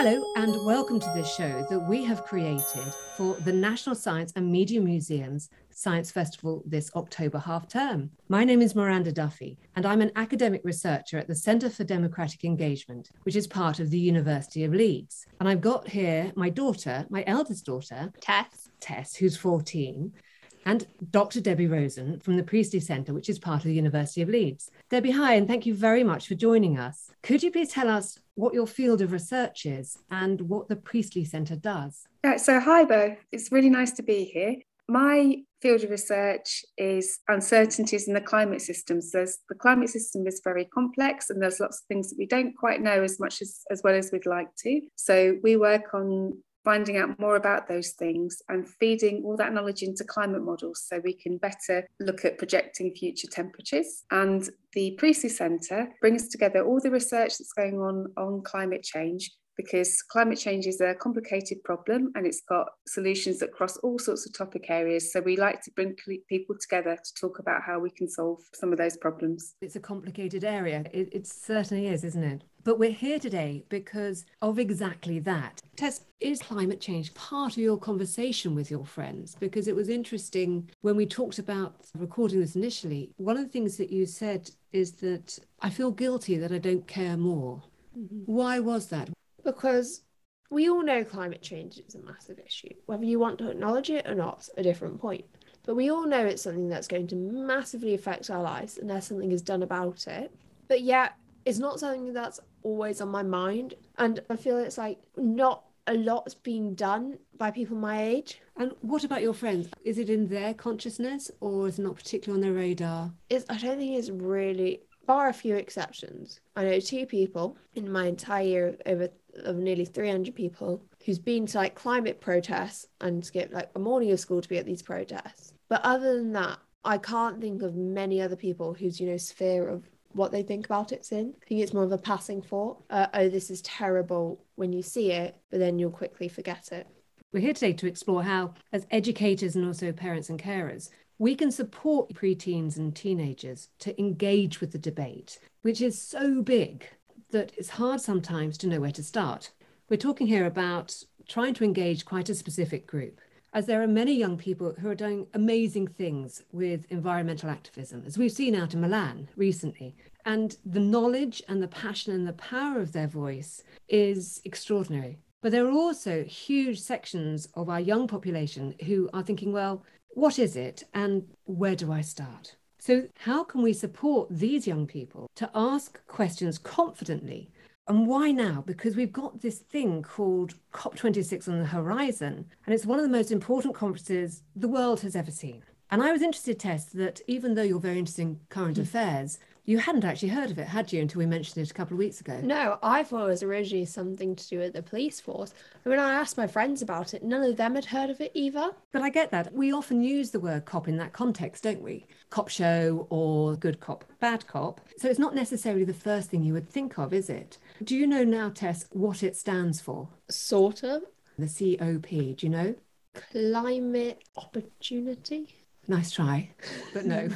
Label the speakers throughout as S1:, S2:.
S1: Hello and welcome to this show that we have created for the National Science and Media Museum's Science Festival this October half term. My name is Miranda Duffy and I'm an academic researcher at the Centre for Democratic Engagement, which is part of the University of Leeds. And I've got here my daughter, my eldest daughter, Tess, who's 14, and Dr. Debbie Rosen from the Priestley Centre, which is part of the University of Leeds. Debbie, hi, and thank you very much for joining us. Could you please tell us what your field of research is and what the Priestley Centre does?
S2: So hi both, it's really nice to be here. My field of research is uncertainties in the climate systems. The climate system is very complex and there's lots of things that we don't quite know as much as well as we'd like to. So we work on finding out more about those things and feeding all that knowledge into climate models so we can better look at projecting future temperatures. And the Priestley Centre brings together all the research that's going on climate change, because climate change is a complicated problem and it's got solutions that cross all sorts of topic areas. So we like to bring people together to talk about how we can solve some of those problems.
S1: It's a complicated area. It certainly is, isn't it? But we're here today because of exactly that. Tess, is climate change part of your conversation with your friends? Because it was interesting when we talked about recording this initially. One of the things that you said is that I feel guilty that I don't care more. Mm-hmm. Why was that?
S3: Because we all know climate change is a massive issue. Whether you want to acknowledge it or not, a different point. But we all know it's something that's going to massively affect our lives unless something is done about it. But yet, it's not something that's always on my mind. And I feel it's like not a lot's being done by people my age.
S1: And what about your friends? Is it in their consciousness or is it not particularly on their radar?
S3: I don't think it's really, bar a few exceptions. I know two people in my entire year of nearly 300 people who's been to like climate protests and skipped like a morning of school to be at these protests. But other than that, I can't think of many other people whose, sphere of what they think about it's in. I think it's more of a passing thought. Oh, this is terrible when you see it, but then you'll quickly forget it.
S1: We're here today to explore how, as educators and also parents and carers, we can support preteens and teenagers to engage with the debate, which is so big that it's hard sometimes to know where to start. We're talking here about trying to engage quite a specific group, as there are many young people who are doing amazing things with environmental activism, as we've seen out in Milan recently. And the knowledge and the passion and the power of their voice is extraordinary. But there are also huge sections of our young population who are thinking, well, what is it and where do I start? So how can we support these young people to ask questions confidently? And why now? Because we've got this thing called COP26 on the horizon, and it's one of the most important conferences the world has ever seen. And I was interested, Tess, that even though you're very interested in current affairs, you hadn't actually heard of it, had you, until we mentioned it a couple of weeks ago?
S3: No, I thought it was originally something to do with the police force. And when I asked my friends about it, none of them had heard of it either.
S1: But I get that. We often use the word COP in that context, don't we? Cop show or good cop, bad cop. So it's not necessarily the first thing you would think of, is it? Do you know now, Tess, what it stands for?
S3: Sort of.
S1: The COP, do you know?
S3: Climate opportunity.
S1: Nice try, but no.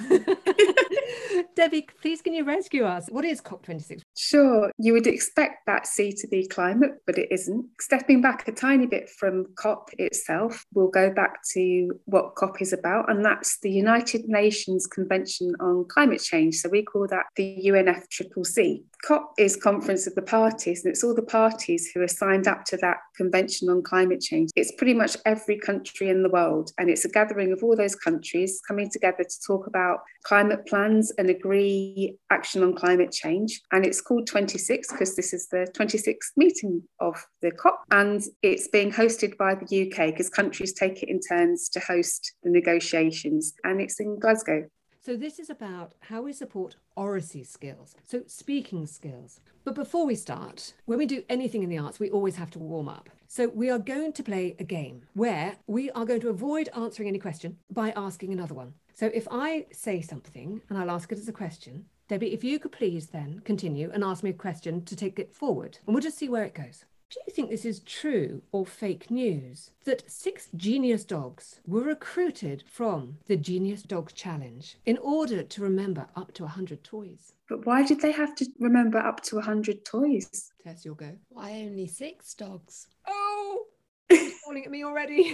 S1: Debbie, please can you rescue us? What is COP26?
S2: Sure, you would expect that C to be climate, but it isn't. Stepping back a tiny bit from COP itself, we'll go back to what COP is about, and that's the United Nations Convention on Climate Change. So we call that the UNFCCC. COP is Conference of the Parties, and it's all the parties who are signed up to that Convention on Climate Change. It's pretty much every country in the world, and it's a gathering of all those countries coming together to talk about climate plans and agree action on climate change. And it's called 26 because this is the 26th meeting of the COP, and it's being hosted by the UK because countries take it in turns to host the negotiations, and it's in Glasgow.
S1: So this is about how we support oracy skills, so speaking skills. But before we start, when we do anything in the arts, we always have to warm up. So we are going to play a game where we are going to avoid answering any question by asking another one. So if I say something and I'll ask it as a question, Debbie, if you could please then continue and ask me a question to take it forward, and we'll just see where it goes. Do you think this is true or fake news that 6 genius dogs were recruited from the Genius Dog Challenge in order to remember up to 100 toys?
S2: But why did they have to remember up to 100 toys?
S1: Tess, you'll go.
S3: Why only 6 dogs?
S1: Oh, he's falling at me already.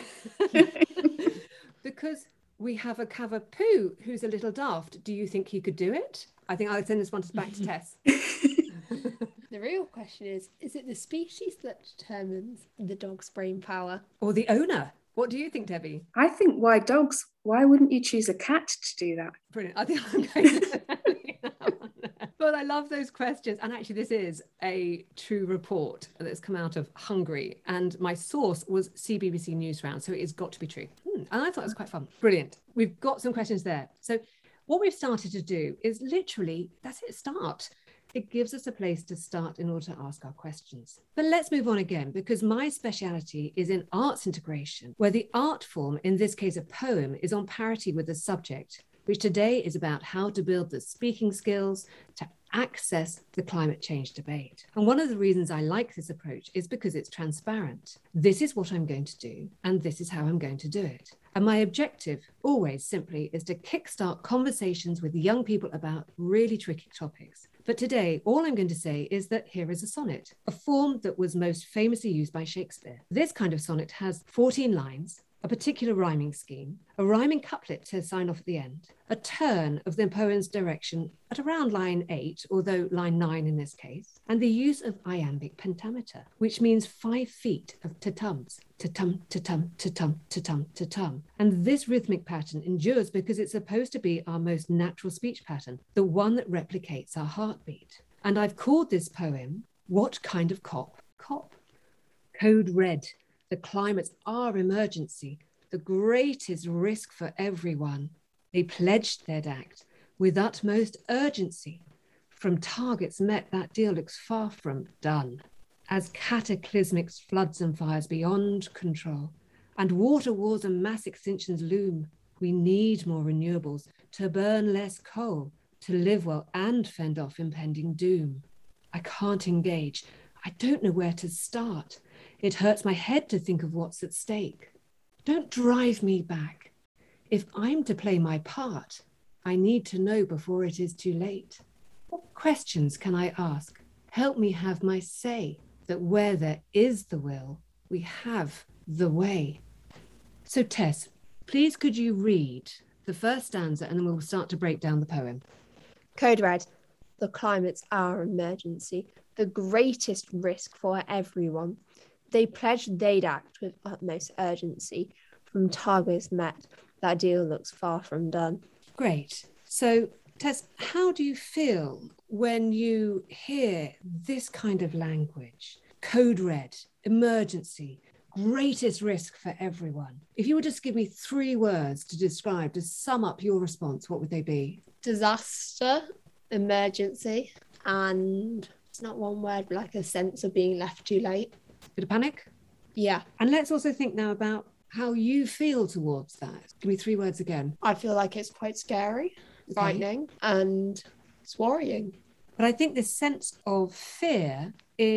S1: Because we have a Cavapoo who's a little daft. Do you think he could do it? I think I'll send this one back to Tess.
S3: The real question is it the species that determines the dog's brain power?
S1: Or the owner? What do you think, Debbie?
S2: I think why dogs? Why wouldn't you choose a cat to do that?
S1: Brilliant. I think I'm going to But I love those questions. And actually, this is a true report that's come out of Hungary. And my source was CBBC Newsround. So it's got to be true. And I thought it was quite fun. Brilliant. We've got some questions there. So what we've started to do is literally, that's it, start. It gives us a place to start in order to ask our questions. But let's move on again, because my speciality is in arts integration, where the art form, in this case a poem, is on parity with the subject, which today is about how to build the speaking skills to access the climate change debate. And one of the reasons I like this approach is because it's transparent. This is what I'm going to do, and this is how I'm going to do it. And my objective always simply is to kickstart conversations with young people about really tricky topics. But today, all I'm going to say is that here is a sonnet, a form that was most famously used by Shakespeare. This kind of sonnet has 14 lines, a particular rhyming scheme, a rhyming couplet to sign off at the end, a turn of the poem's direction at around line 8, although line 9 in this case, and the use of iambic pentameter, which means 5 feet of ta-tums, ta-tum, ta-tum, ta-tum, ta-tum, ta-tum. And this rhythmic pattern endures because it's supposed to be our most natural speech pattern, the one that replicates our heartbeat. And I've called this poem, What Kind of Cop? Cop. Code Red. The climate's our emergency, the greatest risk for everyone. They pledged they'd act with utmost urgency. From targets met, that deal looks far from done. As cataclysmic floods and fires beyond control, and water wars and mass extinctions loom, we need more renewables to burn less coal, to live well and fend off impending doom. I can't engage. I don't know where to start. It hurts my head to think of what's at stake. Don't drive me back. If I'm to play my part, I need to know before it is too late. What questions can I ask? Help me have my say, that where there is the will, we have the way. So Tess, please could you read the first stanza and then we'll start to break down the poem.
S3: Code Red. The climate's our emergency, the greatest risk for everyone. They pledged they'd act with utmost urgency. From targets met, that deal looks far from done.
S1: Great. So, Tess, how do you feel when you hear this kind of language? Code Red, emergency, greatest risk for everyone. If you would just give me 3 words to describe, to sum up your response, what would they be?
S3: Disaster, emergency, and it's not one word, but like a sense of being left too late.
S1: Bit of panic?
S3: Yeah.
S1: And let's also think now about how you feel towards that. Give me 3 words again.
S3: I feel like it's quite scary, frightening, and it's worrying.
S1: But I think this sense of fear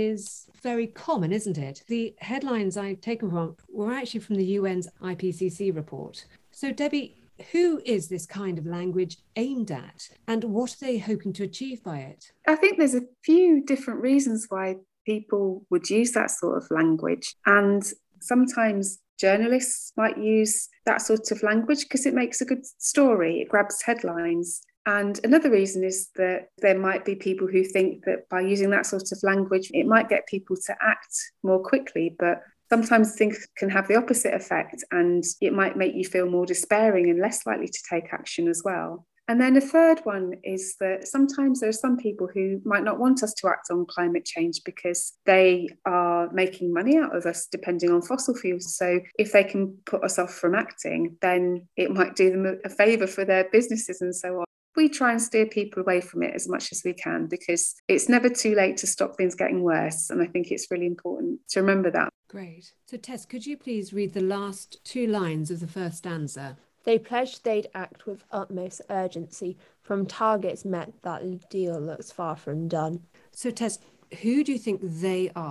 S1: is very common, isn't it? The headlines I've taken from were actually from the UN's IPCC report. So Debbie, who is this kind of language aimed at and what are they hoping to achieve by it?
S2: I think there's a few different reasons why people would use that sort of language. And sometimes journalists might use that sort of language because it makes a good story, it grabs headlines. And another reason is that there might be people who think that by using that sort of language, it might get people to act more quickly. But sometimes things can have the opposite effect and it might make you feel more despairing and less likely to take action as well. And then a third one is that sometimes there are some people who might not want us to act on climate change because they are making money out of us depending on fossil fuels. So if they can put us off from acting, then it might do them a favour for their businesses and so on. We try and steer people away from it as much as we can because it's never too late to stop things getting worse. And I think it's really important to remember that.
S1: Great. So Tess, could you please read the last 2 lines of the first stanza?
S3: They pledged they'd act with utmost urgency. From targets met, that deal looks far from done.
S1: So Tess, who do you think they are?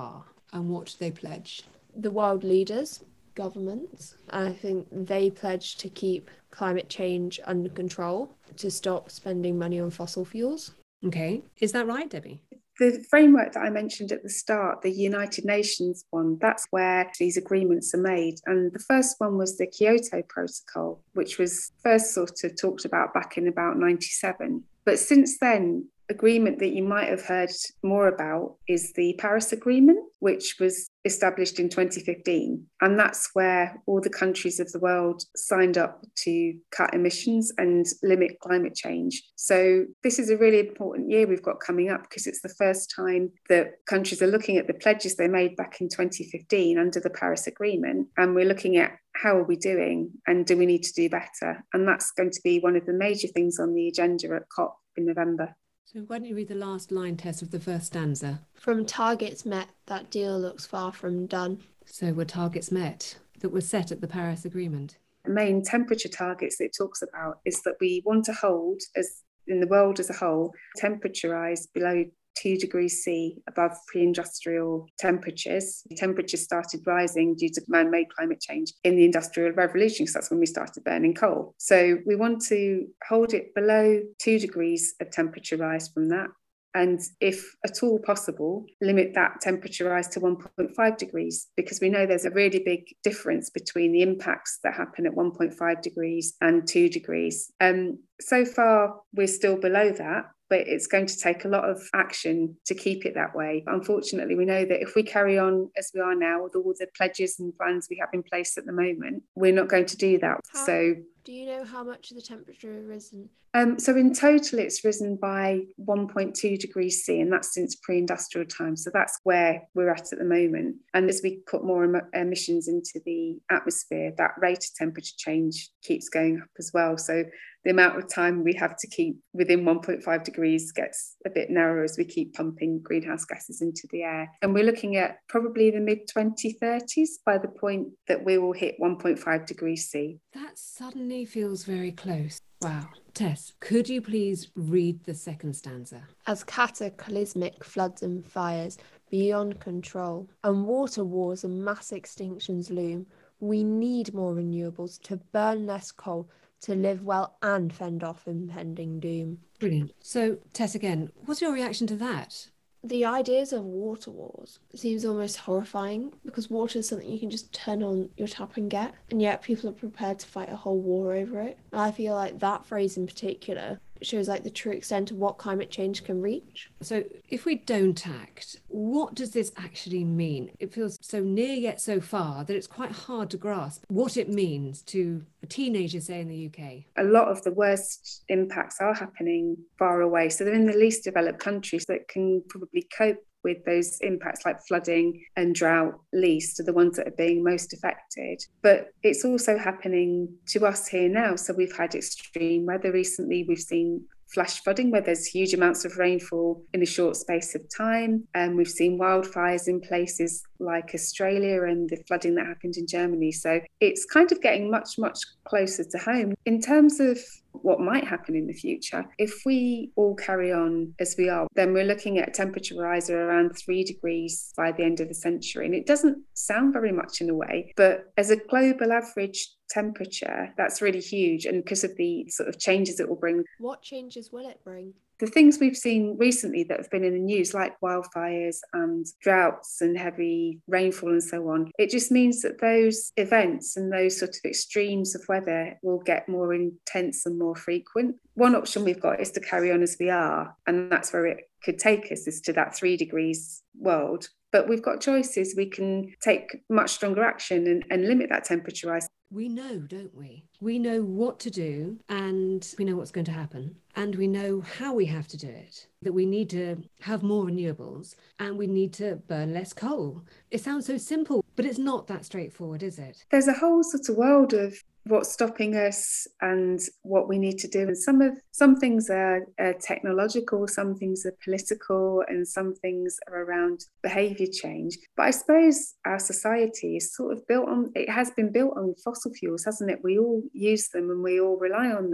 S1: And what do they pledge?
S3: The world leaders, governments, and I think they pledge to keep climate change under control, to stop spending money on fossil fuels.
S1: Okay, is that right, Debbie?
S2: The framework that I mentioned at the start, the United Nations one, that's where these agreements are made. And the first one was the Kyoto Protocol, which was first sort of talked about back in about 97. But since then, agreement that you might have heard more about is the Paris Agreement, which was established in 2015. And that's where all the countries of the world signed up to cut emissions and limit climate change. So this is a really important year we've got coming up, because it's the first time that countries are looking at the pledges they made back in 2015 under the Paris Agreement. And we're looking at how are we doing and do we need to do better? And that's going to be one of the major things on the agenda at COP in November.
S1: So why don't you read the last line, Tess, of the first stanza?
S3: From targets met, that deal looks far from done.
S1: So were targets met that were set at the Paris Agreement?
S2: The main temperature targets that it talks about is that we want to hold, as in the world as a whole, temperature rise below 2 degrees C above pre-industrial temperatures. Temperatures started rising due to man-made climate change in the Industrial Revolution, because that's when we started burning coal. So we want to hold it below 2 degrees of temperature rise from that. And if at all possible, limit that temperature rise to 1.5 degrees, because we know there's a really big difference between the impacts that happen at 1.5 degrees and 2 degrees. So far, we're still below that, but it's going to take a lot of action to keep it that way. Unfortunately, we know that if we carry on as we are now with all the pledges and plans we have in place at the moment, we're not going to do that.
S3: Do you know how much the temperature has risen?
S2: So in total, it's risen by 1.2 degrees C, and that's since pre-industrial times. So that's where we're at the moment. And as we put more emissions into the atmosphere, that rate of temperature change keeps going up as well. So the amount of time we have to keep within 1.5 degrees gets a bit narrower as we keep pumping greenhouse gases into the air. And we're looking at probably the mid-2030s by the point that we will hit 1.5 degrees C.
S1: That suddenly feels very close. Wow. Tess, could you please read the second stanza?
S3: As cataclysmic floods and fires beyond control, and water wars and mass extinctions loom, we need more renewables to burn less coal, to live well and fend off impending doom.
S1: Brilliant. So, Tess, again, what's your reaction to that?
S3: The ideas of water wars seems almost horrifying, because water is something you can just turn on your tap and get, and yet people are prepared to fight a whole war over it. And I feel like that phrase in particular shows like the true extent of what climate change can reach.
S1: So if we don't act, what does this actually mean? It feels so near yet so far that it's quite hard to grasp what it means to a teenager, say, in the UK.
S2: A lot of the worst impacts are happening far away. So they're in the least developed countries that can probably cope with those impacts like flooding and drought least, are the ones that are being most affected. But it's also happening to us here now. So we've had extreme weather recently. We've seen flash flooding where there's huge amounts of rainfall in a short space of time. And we've seen wildfires in places like Australia and the flooding that happened in Germany. So it's kind of getting much, much closer to home. In terms of what might happen in the future, if we all carry on as we are, then we're looking at a temperature rise of around 3 degrees by the end of the century. And it doesn't sound very much in a way, but as a global average temperature, that's really huge. And because of the sort of changes it will bring.
S3: What changes will it bring?
S2: The things we've seen recently that have been in the news, like wildfires and droughts and heavy rainfall and so on, it just means that those events and those sort of extremes of weather will get more intense and more frequent. One option we've got is to carry on as we are, and that's where it could take us, is to that 3 degrees world. But we've got choices. We can take much stronger action and limit that temperature rise.
S1: We know, don't we? We know what to do, and we know what's going to happen, and we know how we have to do it, that we need to have more renewables and we need to burn less coal. It sounds so simple, but it's not that straightforward, is it?
S2: There's a whole sort of world of what's stopping us and what we need to do. And some things are technological, some things are political, and some things are around behaviour change. But I suppose our society is sort of it has been built on fossil fuels, hasn't it? We all use them and we all rely on them.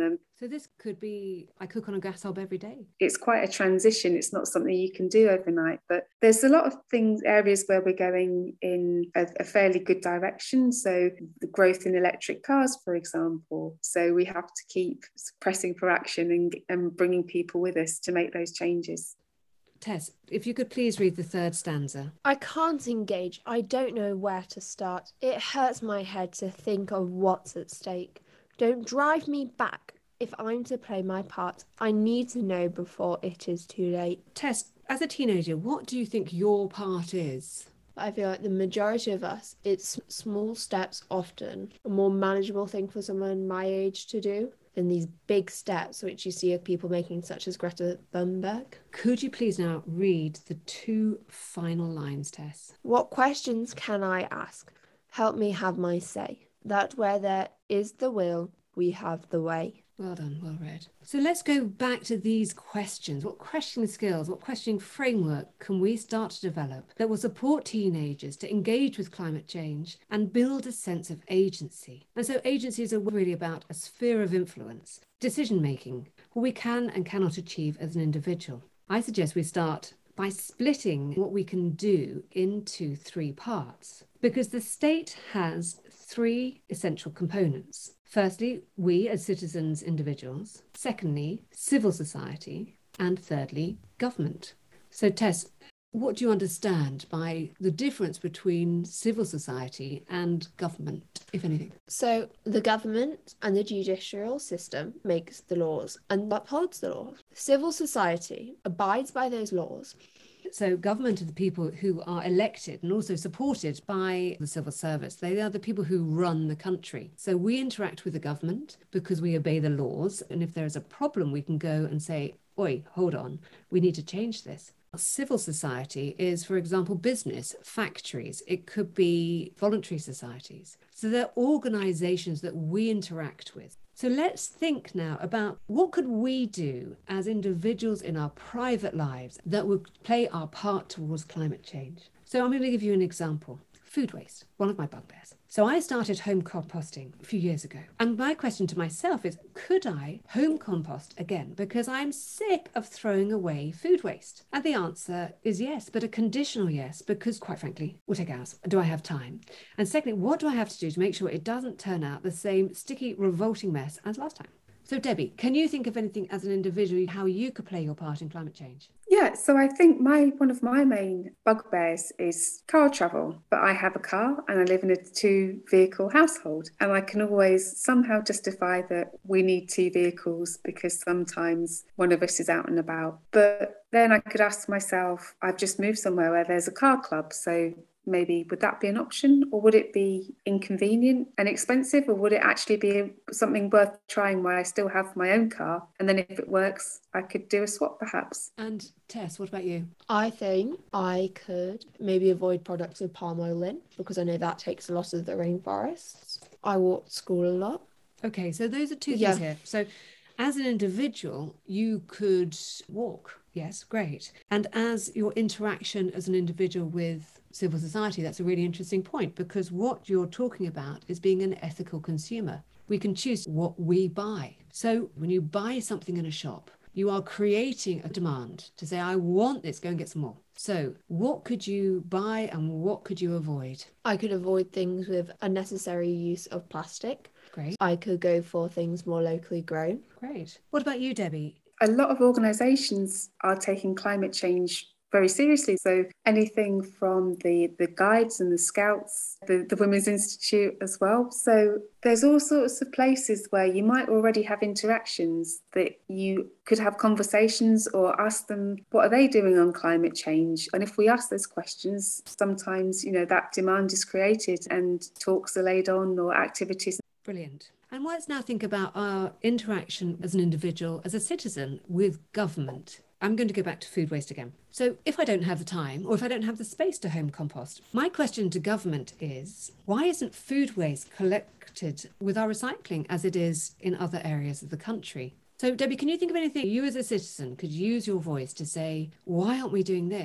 S1: So this could be, I cook on a gas hob every day.
S2: It's quite a transition. It's not something you can do overnight, but there's a lot of areas where we're going in a fairly good direction. So the growth in electric cars, for example. So we have to keep pressing for action and bringing people with us to make those changes.
S1: Tess, if you could please read the third stanza.
S3: I can't engage. I don't know where to start. It hurts my head to think of what's at stake. Don't drive me back. If I'm to play my part, I need to know before it is too late.
S1: Tess, as a teenager, what do you think your part is?
S3: I feel like the majority of us, it's small steps often, a more manageable thing for someone my age to do than these big steps which you see of people making, such as Greta Thunberg.
S1: Could you please now read the 2 final lines, Tess?
S3: What questions can I ask? Help me have my say. That where there is the will, we have the way.
S1: Well done, well read. So let's go back to these questions. What questioning skills, what questioning framework can we start to develop that will support teenagers to engage with climate change and build a sense of agency? And so agencies are really about a sphere of influence, decision-making, what we can and cannot achieve as an individual. I suggest we start by splitting what we can do into 3 parts, because the state has 3 essential components. Firstly, we as citizens, individuals. Secondly, civil society. And thirdly, government. So Tess, what do you understand by the difference between civil society and government, if anything?
S3: So the government and the judicial system makes the laws and upholds the laws. Civil society abides by those laws.
S1: So government are the people who are elected and also supported by the civil service. They are the people who run the country. So we interact with the government because we obey the laws. And if there is a problem, we can go and say, oi, hold on, we need to change this. Civil society is, for example, business, factories. It could be voluntary societies. So they're organizations that we interact with. So let's think now about what could we do as individuals in our private lives that would play our part towards climate change. So I'm going to give you an example. Food waste, one of my bugbears. So I started home composting a few years ago. And my question to myself is, could I home compost again? Because I'm sick of throwing away food waste. And the answer is yes, but a conditional yes, because quite frankly, we'll take ours. Do I have time? And secondly, what do I have to do to make sure it doesn't turn out the same sticky, revolting mess as last time? So Debbie, can you think of anything as an individual, how you could play your part in climate change?
S2: Yeah, so I think one of my main bugbears is car travel. But I have a car and I live in a 2-vehicle household. And I can always somehow justify that we need 2 vehicles because sometimes one of us is out and about. But then I could ask myself, I've just moved somewhere where there's a car club. So maybe would that be an option, or would it be inconvenient and expensive, or would it actually be something worth trying where I still have my own car, and then if it works I could do a swap perhaps?
S1: And Tess, what about you?
S3: I think I could maybe avoid products with palm oil in, because I know that takes a lot of the rainforests. I walk to school a lot.
S1: Okay, so those are 2 things here. So as an individual, you could walk. Yes, great. And as your interaction as an individual with civil society, that's a really interesting point, because what you're talking about is being an ethical consumer. We can choose what we buy. So when you buy something in a shop, you are creating a demand to say, I want this, go and get some more. So what could you buy and what could you avoid?
S3: I could avoid things with unnecessary use of plastic.
S1: Great.
S3: I could go for things more locally grown.
S1: Great. What about you, Debbie?
S2: A lot of organisations are taking climate change very seriously. So anything from the guides and the scouts, the Women's Institute as well. So there's all sorts of places where you might already have interactions that you could have conversations or ask them, what are they doing on climate change? And if we ask those questions, sometimes, that demand is created and talks are laid on or activities.
S1: Brilliant. And let's now think about our interaction as an individual, as a citizen with government. I'm going to go back to food waste again. So if I don't have the time, or if I don't have the space to home compost, my question to government is, why isn't food waste collected with our recycling as it is in other areas of the country? So Debbie, can you think of anything you as a citizen could use your voice to say, why aren't we doing this?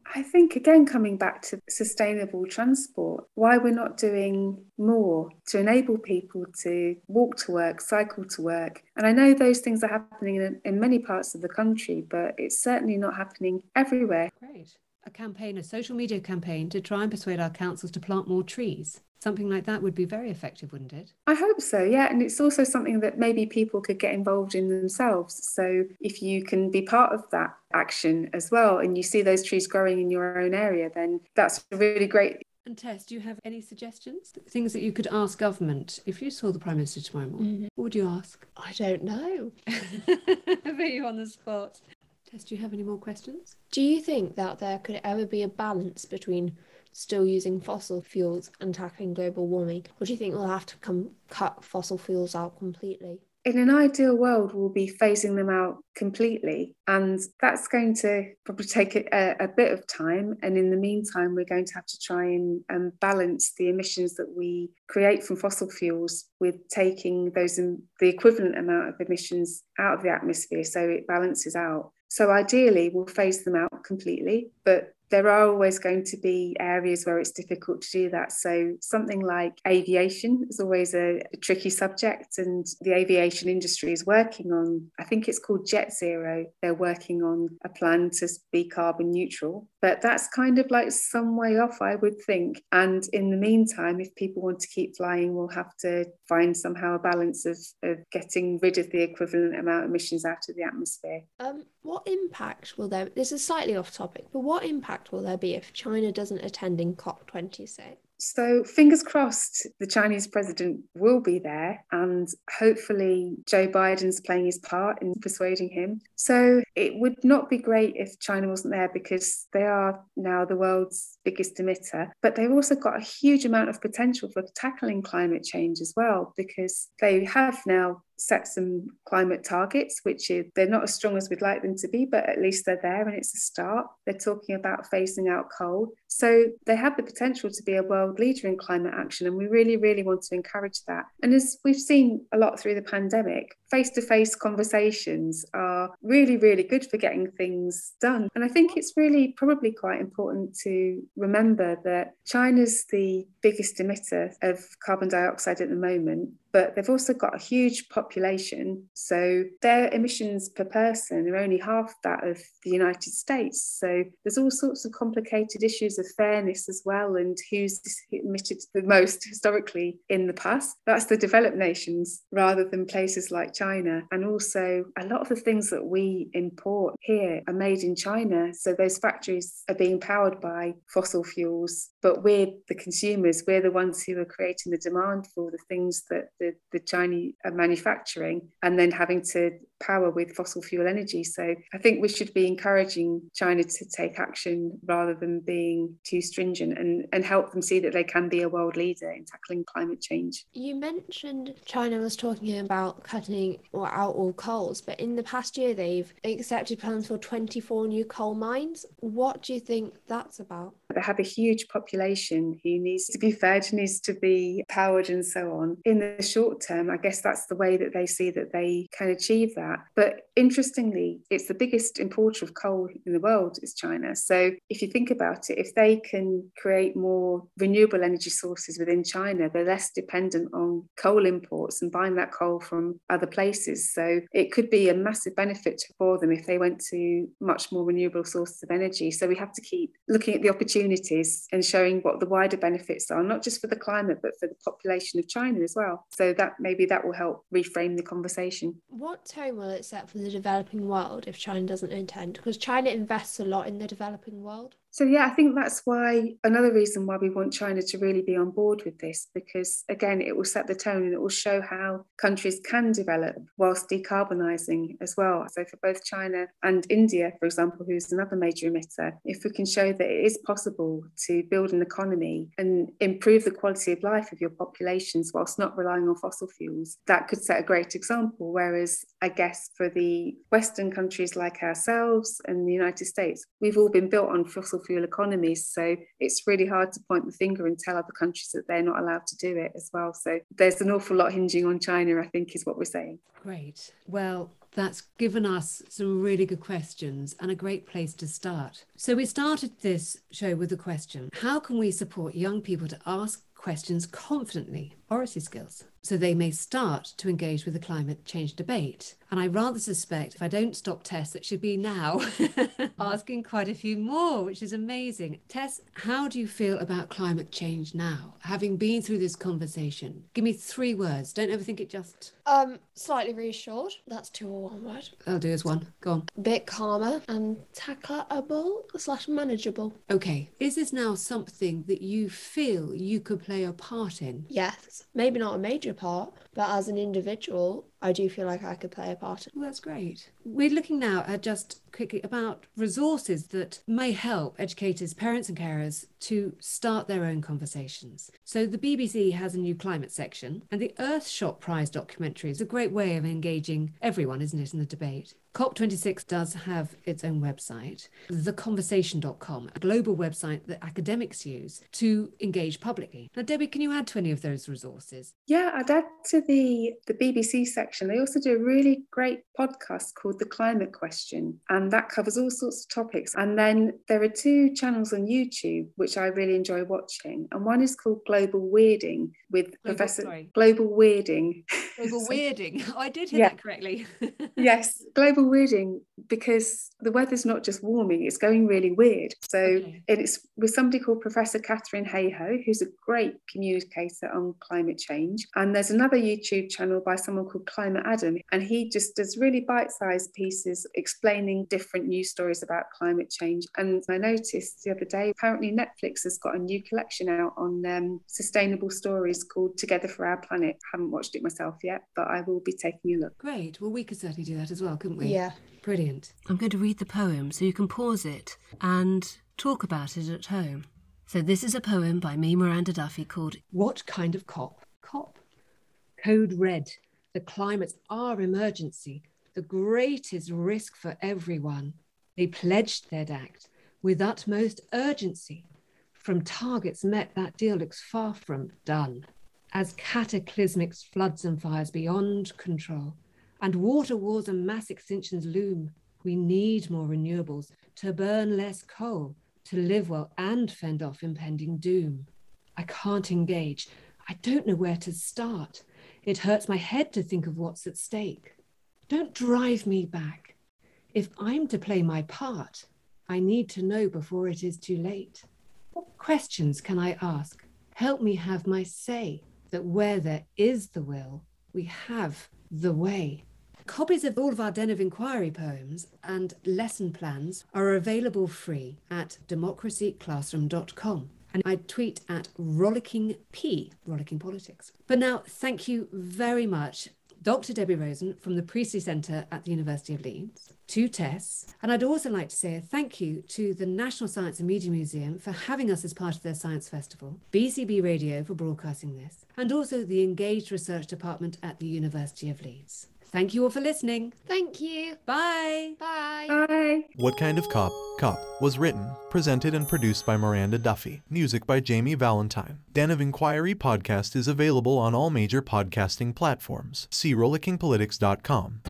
S2: I think, again, coming back to sustainable transport, why we're not doing more to enable people to walk to work, cycle to work. And I know those things are happening in many parts of the country, but it's certainly not happening everywhere.
S1: Great. A campaign, a social media campaign to try and persuade our councils to plant more trees. Something like that would be very effective, wouldn't it?
S2: I hope so, yeah. And it's also something that maybe people could get involved in themselves. So if you can be part of that action as well, and you see those trees growing in your own area, then that's really great.
S1: And Tess, do you have any suggestions? Things that you could ask government if you saw the Prime Minister tomorrow morning? What would you ask?
S3: I don't know.
S1: Put you on the spot. Tess, do you have any more questions?
S3: Do you think that there could ever be a balance between still using fossil fuels and tackling global warming? Or do you think we'll have to cut fossil fuels out completely?
S2: In an ideal world, we'll be phasing them out completely. And that's going to probably take a bit of time. And in the meantime, we're going to have to try and balance the emissions that we create from fossil fuels with taking the equivalent amount of emissions out of the atmosphere so it balances out. So ideally, we'll phase them out completely, but there are always going to be areas where it's difficult to do that. So something like aviation is always a tricky subject, and the aviation industry is working on, I think it's called Jet Zero. They're working on a plan to be carbon neutral, but that's kind of like some way off, I would think. And in the meantime, if people want to keep flying, we'll have to find somehow a balance of getting rid of the equivalent amount of emissions out of the atmosphere.
S3: What impact will there, this is slightly off topic, but what impact will there be if China doesn't attend in COP26?
S2: So fingers crossed the Chinese president will be there, and hopefully Joe Biden's playing his part in persuading him. So it would not be great if China wasn't there, because they are now the world's biggest emitter, but they've also got a huge amount of potential for tackling climate change as well, because they have now set some climate targets, which they're not as strong as we'd like them to be, but at least they're there and it's a start. They're talking about phasing out coal. So they have the potential to be a world leader in climate action, and we really, really want to encourage that. And as we've seen a lot through the pandemic, face-to-face conversations are really, really good for getting things done. And I think it's really probably quite important to remember that China's the biggest emitter of carbon dioxide at the moment, but they've also got a huge population. So their emissions per person are only half that of the United States. So there's all sorts of complicated issues of fairness as well, and who's emitted the most historically in the past. That's the developed nations rather than places like China. And also a lot of the things that we import here are made in China. So those factories are being powered by fossil fuels, but we're the consumers, we're the ones who are creating the demand for the things that the Chinese are manufacturing and then having to power with fossil fuel energy. So I think we should be encouraging China to take action rather than being too stringent, and help them see that they can be a world leader in tackling climate change.
S3: You mentioned China was talking about cutting out all coals, but in the past year they've accepted plans for 24 new coal mines. What do you think that's about?
S2: They have a huge population who needs to be fed, needs to be powered and so on. In the short term, I guess that's the way that they see that they can achieve that. But interestingly, it's the biggest importer of coal in the world is China. So if you think about it, if they can create more renewable energy sources within China, they're less dependent on coal imports and buying that coal from other places. So it could be a massive benefit for them if they went to much more renewable sources of energy. So we have to keep looking at the opportunities and showing what the wider benefits are, not just for the climate, but for the population of China as well. So that maybe that will help reframe the conversation.
S3: What tone will it set for the developing world if China doesn't intend? Because China invests a lot in the developing world.
S2: So yeah, I think that's why, another reason why we want China to really be on board with this, because again, it will set the tone and it will show how countries can develop whilst decarbonising as well. So for both China and India, for example, who's another major emitter, if we can show that it is possible to build an economy and improve the quality of life of your populations whilst not relying on fossil fuels, that could set a great example. Whereas I guess for the Western countries like ourselves and the United States, we've all been built on fossil fuel economies, so it's really hard to point the finger and tell other countries that they're not allowed to do it as well. So there's an awful lot hinging on China, I think, is what we're saying.
S1: Great. Well, That's given us some really good questions and a great place to start. So we started this show with a question: how can we support young people to ask questions confidently, oracy skills, so they may start to engage with the climate change debate? And I rather suspect, if I don't stop Tess, that she'll be now asking quite a few more, which is amazing. Tess, how do you feel about climate change now, having been through this conversation? Give me 3 words. Don't overthink it, just...
S3: Slightly reassured. That's 2 or 1 word.
S1: I'll do as 1. Go on.
S3: A bit calmer and tackleable / manageable.
S1: Okay. Is this now something that you feel you could play a part in?
S3: Yes. Maybe not a major part, but as an individual, I do feel like I could play a part.
S1: Well, that's great. We're looking now at just quickly about resources that may help educators, parents and carers to start their own conversations. So the BBC has a new climate section, and the Earthshot Prize documentary is a great way of engaging everyone, isn't it, in the debate. COP26 does have its own website, theconversation.com, a global website that academics use to engage publicly. Now, Debbie, can you add to any of those resources?
S2: Yeah, I'd add to the BBC section. They also do a really great podcast called The Climate Question, and that covers all sorts of topics. And then there are 2 channels on YouTube, which I really enjoy watching. And one is called Global Weirding with Global Weirding.
S1: Global Weirding. Oh, I did hear that correctly.
S2: Yes, Global Weirding, because the weather's not just warming, it's going really weird. So it's with somebody called Professor Catherine Hayhoe, who's a great communicator on climate change. And there's another YouTube channel by someone called Climate Adam, and he just does really bite-sized pieces explaining different news stories about climate change. And I noticed the other day, apparently Netflix has got a new collection out on sustainable stories called Together for Our Planet. I haven't watched it myself yet, but I will be taking a look.
S1: Great. Well, we could certainly do that as well, couldn't we?
S3: Yeah.
S1: Brilliant. I'm going to read the poem so you can pause it and talk about it at home. So this is a poem by me, Miranda Duffy, called What Kind of Cop? Cop. Code Red. The climate's our emergency, the greatest risk for everyone. They pledged they'd act with utmost urgency. From targets met, that deal looks far from done. As cataclysmic floods and fires beyond control, and water wars and mass extinctions loom, we need more renewables to burn less coal, to live well and fend off impending doom. I can't engage. I don't know where to start. It hurts my head to think of what's at stake. Don't drive me back. If I'm to play my part, I need to know before it is too late. What questions can I ask? Help me have my say, that where there is the will, we have the way. Copies of all of our Den of Inquiry poems and lesson plans are available free at democracyclassroom.com. And I tweet at Rollicking Politics. But now, thank you very much, Dr. Debbie Rosen from the Priestley Centre at the University of Leeds, to Tess. And I'd also like to say a thank you to the National Science and Media Museum for having us as part of their science festival, BCB Radio for broadcasting this, and also the Engaged Research Department at the University of Leeds. Thank you all for listening.
S3: Thank you.
S1: Bye.
S3: Bye.
S2: Bye.
S4: What Kind of Cop? Cop was written, presented, and produced by Miranda Duffy. Music by Jamie Valentine. Den of Inquiry podcast is available on all major podcasting platforms. See rollickingpolitics.com.